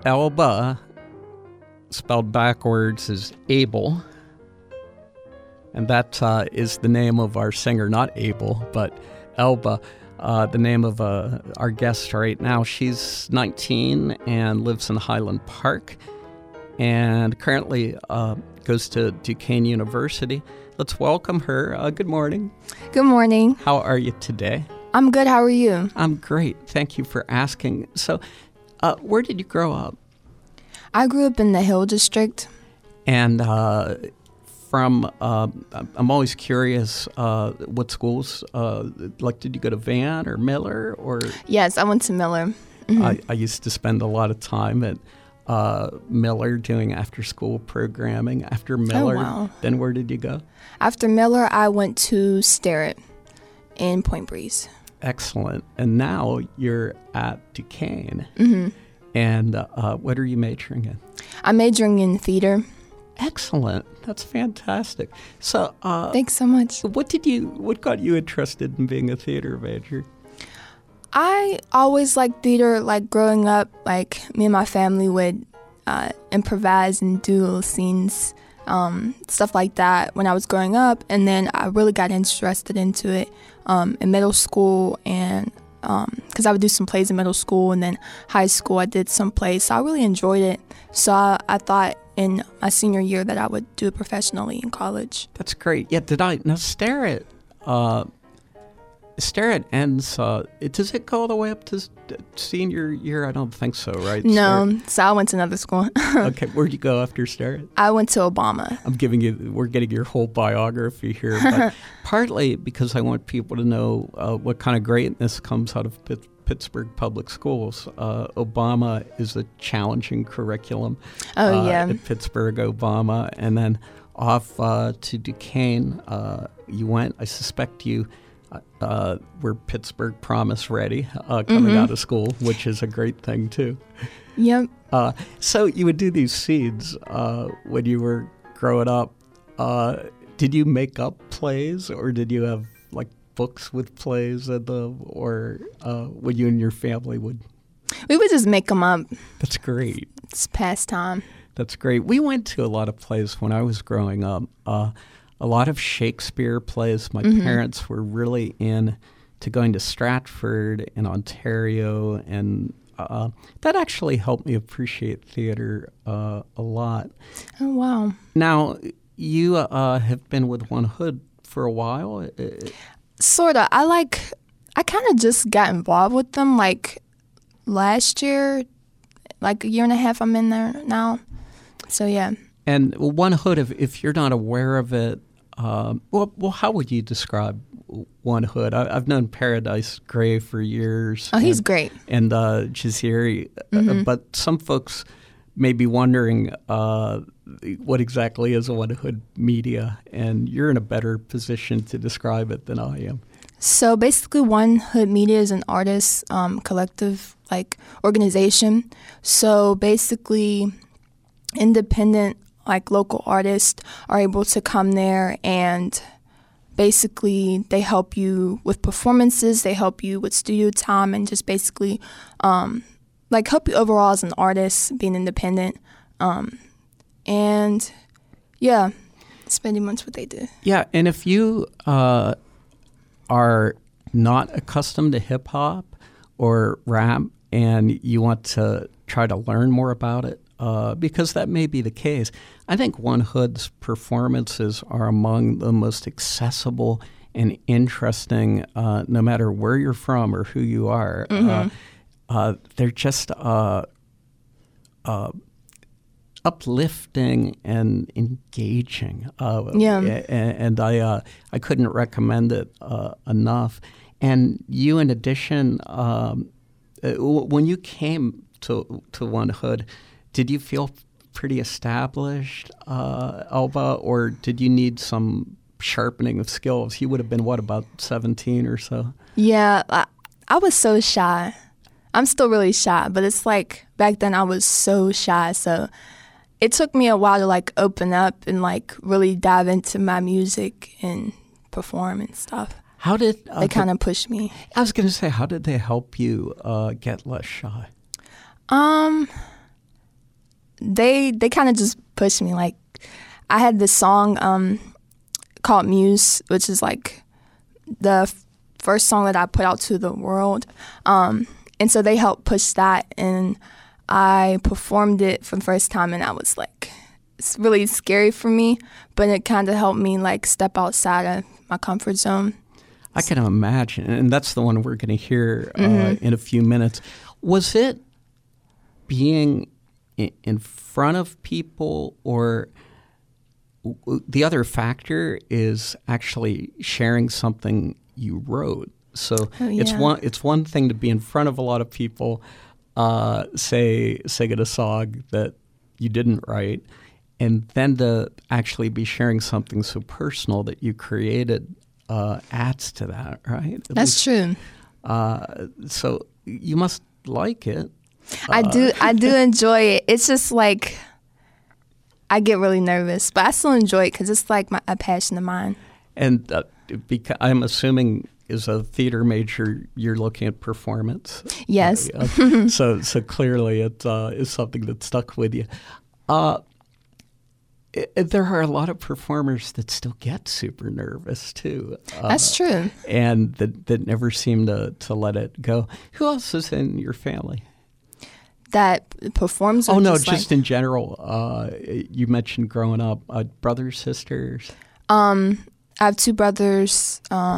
Elba, spelled backwards, is Abel. And that is the name of our singer, not Abel, but Elba, the name of our guest right now. She's 19 and lives in Highland Park and currently goes to Duquesne University. Let's welcome her. Good morning. Good morning. How are you today? I'm good. How are you? I'm great. Thank you for asking. So, where did you grow up? I grew up in the Hill District. And I'm always curious, what schools, did you go to Van or Miller? Or Yes, I went to Miller. Mm-hmm. I used to spend a lot of time at Miller doing after-school programming. After Miller, wow. Then where did you go? After Miller, I went to Starrett in Point Breeze. Excellent. And now you're at Duquesne. Mm-hmm. And what are you majoring in? I'm majoring in theater. Excellent. That's fantastic. So, thanks so much. What got you interested in being a theater major? I always liked theater. Like growing up, like me and my family would improvise and do scenes, stuff like that when I was growing up. And then I really got interested into it in middle school, and because I would do some plays in middle school, and then high school I did some plays. So I really enjoyed it. So I thought in my senior year that I would do it professionally in college. That's great. Yeah, now Starrett ends, does it go all the way up to senior year? I don't think so, right? No, so I went to another school. Okay, where'd you go after Starrett? I went to Obama. We're getting your whole biography here, but partly because I want people to know what kind of greatness comes out of Pittsburgh Public Schools. Obama is a challenging curriculum. Oh, yeah. At Pittsburgh Obama. And then off to Duquesne, you went. I suspect you were Pittsburgh Promise ready coming out of school, which is a great thing, too. Yep. So you would do these scenes when you were growing up. Did you make up plays, or did you have books with plays or when you and your family would? We would just make them up. That's great. It's pastime. That's great. We went to a lot of plays when I was growing up. A lot of Shakespeare plays. My parents were really into going to Stratford in Ontario, and that actually helped me appreciate theater a lot. Oh, wow. Now, you have been with One Hood for a while. Sort of. I kind of just got involved with them last year, a year and a half I'm in there now. So, yeah. And One Hood, if you're not aware of it, well, how would you describe One Hood? I've known Paradise Gray for years. Oh, he's great. And Jaziri. But some folks may be wondering what exactly is One Hood Media, and you're in a better position to describe it than I am. So basically, One Hood Media is an artist collective organization. So basically, independent local artists are able to come there, and basically they help you with performances, they help you with studio time, and just basically help you overall as an artist, being independent. And yeah, that's pretty much what they do. Yeah, and if you are not accustomed to hip hop or rap and you want to try to learn more about it, because that may be the case, I think One Hood's performances are among the most accessible and interesting, no matter where you're from or who you are. They're just uplifting and engaging. And I couldn't recommend it enough. And you, in addition, when you came to One Hood, did you feel pretty established, Elba, or did you need some sharpening of skills? You would have been, about 17 or so? Yeah, I was so shy. I'm still really shy, but it's back then I was so shy. So it took me a while to open up and really dive into my music and perform and stuff. How did they kind of push me? I was going to say, how did they help you get less shy? they kind of just pushed me. Like, I had this song called Muse, which is like the first song that I put out to the world. And so they helped push that, and I performed it for the first time, and I was like, it's really scary for me, but it kind of helped me like step outside of my comfort zone. I can imagine, and that's the one we're going to hear in a few minutes. Was it being in front of people, or the other factor is actually sharing something you wrote? So it's one thing to be in front of a lot of people, sing a song that you didn't write, and then to actually be sharing something so personal that you created adds to that, right? That's true. So you must like it. I do enjoy it. It's just like I get really nervous, but I still enjoy it because it's like a passion of mine. And I'm assuming, as a theater major, you're looking at performance. Yes. So clearly it is something that stuck with you. There are a lot of performers that still get super nervous too. That's true. And that never seem to let it go. Who else is in your family that performs? Oh no, just in general. You mentioned growing up, brothers, sisters. I have 2 brothers,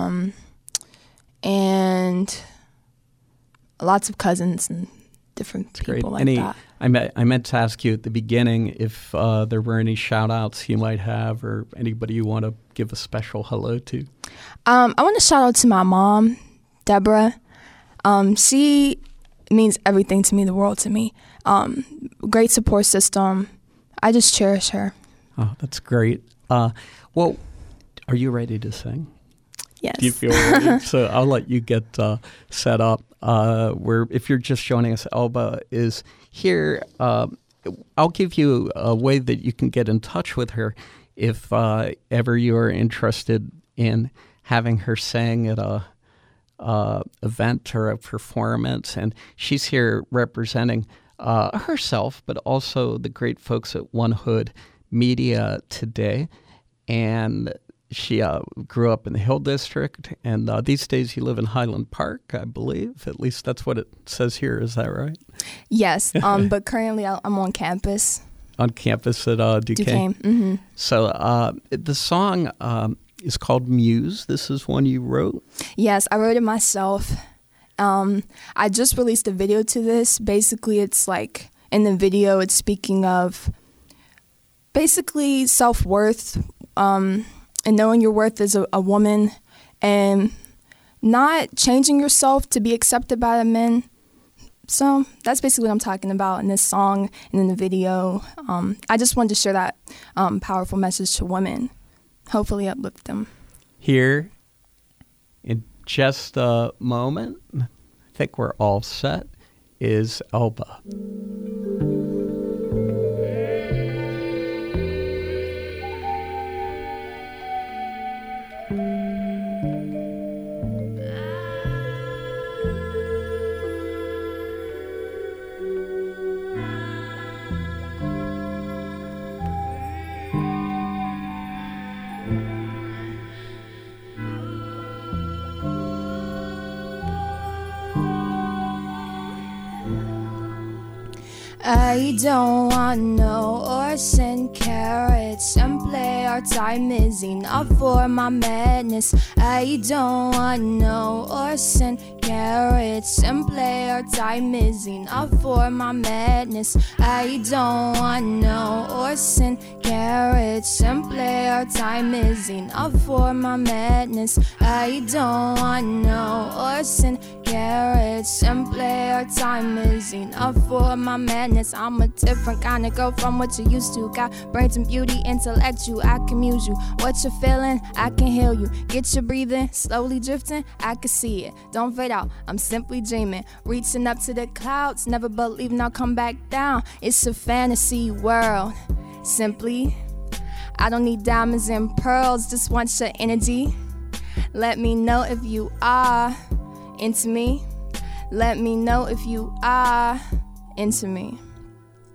and lots of cousins and different people like that. I meant to ask you at the beginning if there were any shout-outs you might have, or anybody you want to give a special hello to. I want to shout out to my mom, Deborah. She means everything to me, the world to me. Great support system. I just cherish her. Oh, that's great. Well, are you ready to sing? Yes. Do you feel ready? So I'll let you get set up. If you're just joining us, Elba is here. I'll give you a way that you can get in touch with her if ever you are interested in having her sing at a event or a performance. And she's here representing herself, but also the great folks at One Hood Media today. And she grew up in the Hill District, and these days you live in Highland Park, I believe. At least that's what it says here. Is that right? Yes, but currently I'm on campus. On campus at Duquesne. Mm-hmm. So the song is called Muse. This is one you wrote? Yes, I wrote it myself. I just released a video to this. Basically, it's like, in the video, it's speaking of basically self-worth, and knowing your worth as a woman, and not changing yourself to be accepted by the men. So that's basically what I'm talking about in this song and in the video. I just wanted to share that powerful message to women, hopefully uplift them. Here, in just a moment, I think we're all set, is Elba. I don't want no horse and carrots. Simply our time is enough for my madness. I don't want no horse and carrots. Simply our time is enough for my madness. I don't want no horse and carrots. Simply our time is enough for my madness. I don't want no horse and carrots. Simply our time is enough for my madness. I'm a different kind of girl from what you used to. Got brains and beauty, intellectual, I can muse you. What you're feeling, I can heal you. Get your breathing, slowly drifting, I can see it. Don't fade out, I'm simply dreaming. Reaching up to the clouds, never believing I'll come back down. It's a fantasy world. Simply, I don't need diamonds and pearls, just want your energy. Let me know if you are into me. Let me know if you are into me.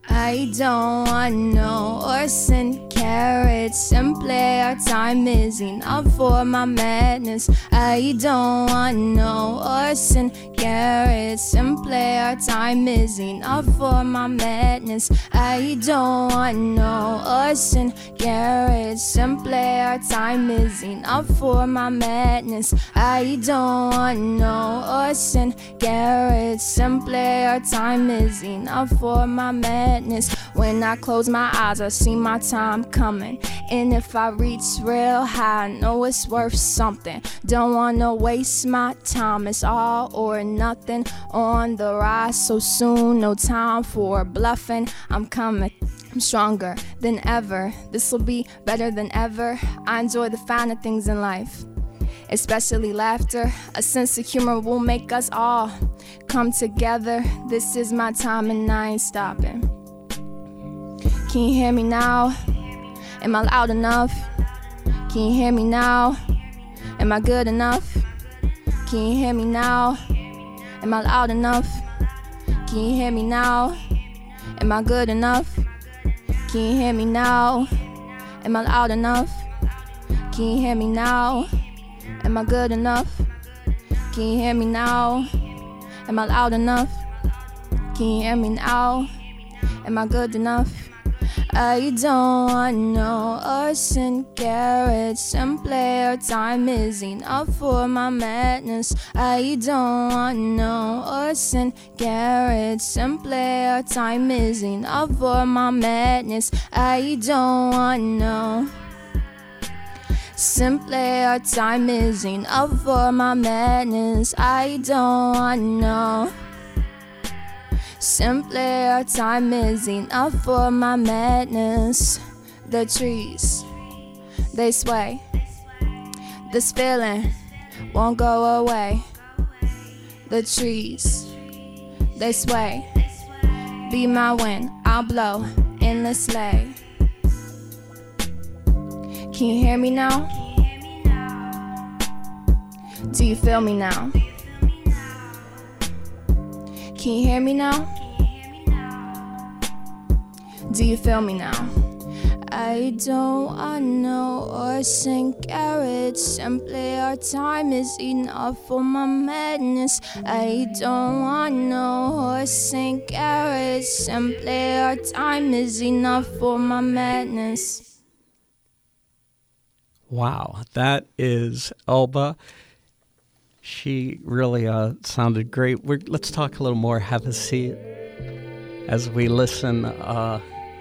I don't want no horse and carrots. Simply our time is enough for my madness. I don't want no horse and carrots. Simply our time is enough for my madness. I don't want no horse and carrots. Simply our time is enough for my madness. I don't want no horse and carrots. Simply our time is enough for my madness. When I close my eyes, I see my time coming. And if I reach real high, I know it's worth something. Don't wanna waste my time, it's all or nothing. On the rise so soon, no time for bluffing. I'm coming, I'm stronger than ever. This'll be better than ever. I enjoy the finer things in life, especially laughter. A sense of humor will make us all come together. This is my time and I ain't stopping. Can you hear me now? Am I loud enough? Can you hear me now? Am I good enough? Can you hear me now? Am I loud enough? Can you hear me now? Am I good enough? Can you hear me now? Am I loud enough? Can you hear me now? Am I good enough? Can you hear me now? Am I loud enough? Can you hear me now? Am I good enough? I don't want no horse and carrots. Simply our time is enough for my madness. I don't want no horse and carrots. Simply our time is enough for my madness. I don't want no. Simply our time is enough for my madness. I don't want no. Simply our time is enough for my madness. The trees, they sway. This feeling won't go away. The trees, they sway. Be my wind, I'll blow in the sleigh. Can you hear me now? Do you feel me now? Can you hear me now? Do you feel me now? I don't want no horse and carrots. Simply our time is enough for my madness. I don't want no horse and carrots. Simply our time is enough for my madness. Wow, that is Elba. She really sounded great. Let's talk a little more. Have a seat as we listen a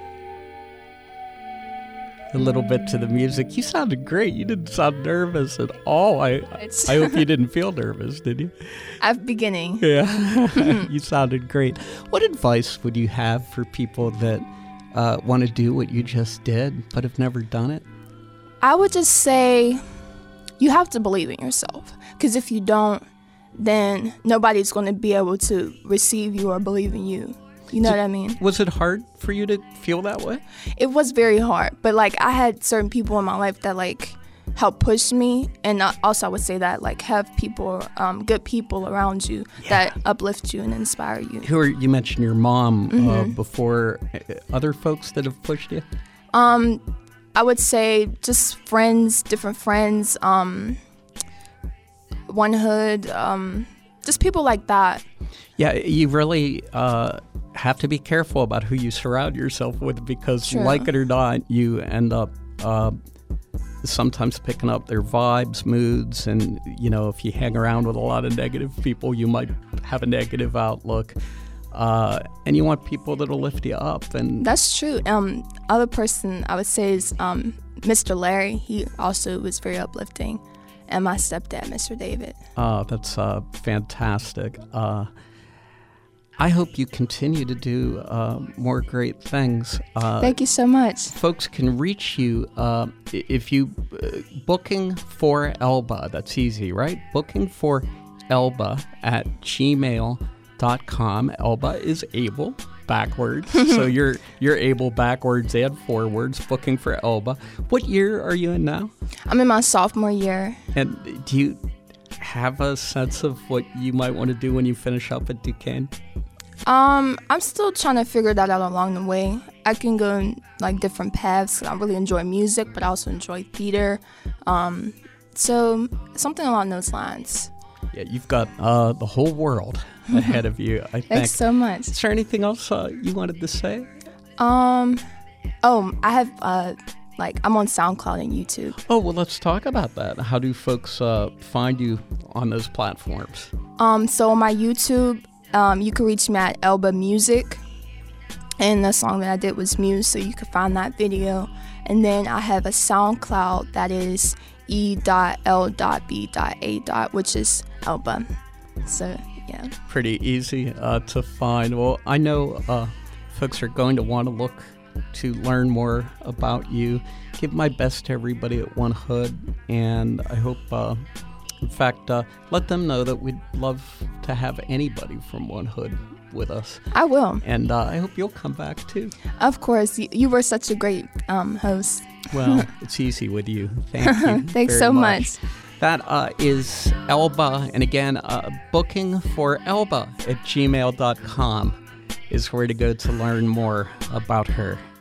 little bit to the music. You sounded great. You didn't sound nervous at all. I hope you didn't feel nervous, did you? At beginning. Yeah, you sounded great. What advice would you have for people that want to do what you just did but have never done it? I would just say you have to believe in yourself. Because if you don't, then nobody's going to be able to receive you or believe in you. You know what I mean? Was it hard for you to feel that way? It was very hard. But, I had certain people in my life that, helped push me. And also I would say that, have people, good people around you that uplift you and inspire you. You mentioned your mom before. Other folks that have pushed you? I would say just friends, different friends, One Hood, just people like that. Yeah, you really have to be careful about who you surround yourself with because, True. Like it or not, you end up sometimes picking up their vibes, moods, and, if you hang around with a lot of negative people, you might have a negative outlook. And you want people that'll lift you up. And that's true. Other person I would say is Mr. Larry. He also was very uplifting. And my stepdad, Mr. David. Oh, that's fantastic. I hope you continue to do more great things. Thank you so much. Folks can reach you if you booking for Elba. That's easy, right? Booking for Elba at gmail.com. Elba is able backwards, so you're able backwards and forwards. Booking for Elba. What year are you in now? I'm in my sophomore year. And do you have a sense of what you might want to do when you finish up at Duquesne? I'm still trying to figure that out along the way. I can go in like different paths. I really enjoy music, but I also enjoy theater. So something along those lines. Yeah, you've got the whole world ahead of you, I think. Thanks so much. Is there anything else you wanted to say? I have I'm on SoundCloud and YouTube. Oh, well, let's talk about that. How do folks find you on those platforms? So on my YouTube, you can reach me at Elba Music, and the song that I did was Muse, so you can find that video. And then I have a SoundCloud that is E.L.B.A. which is Elba. So yeah, pretty easy to find. Well, I know folks are going to want to look to learn more about you. Give my best to everybody at One Hood, and I hope in fact, let them know that we'd love to have anybody from One Hood with us. I will. And I hope you'll come back, too. Of course. You were such a great host. Well, it's easy with you. Thank you. Thanks so much. That is Elba. And again, booking for Elba at gmail.com is where to go to learn more about her.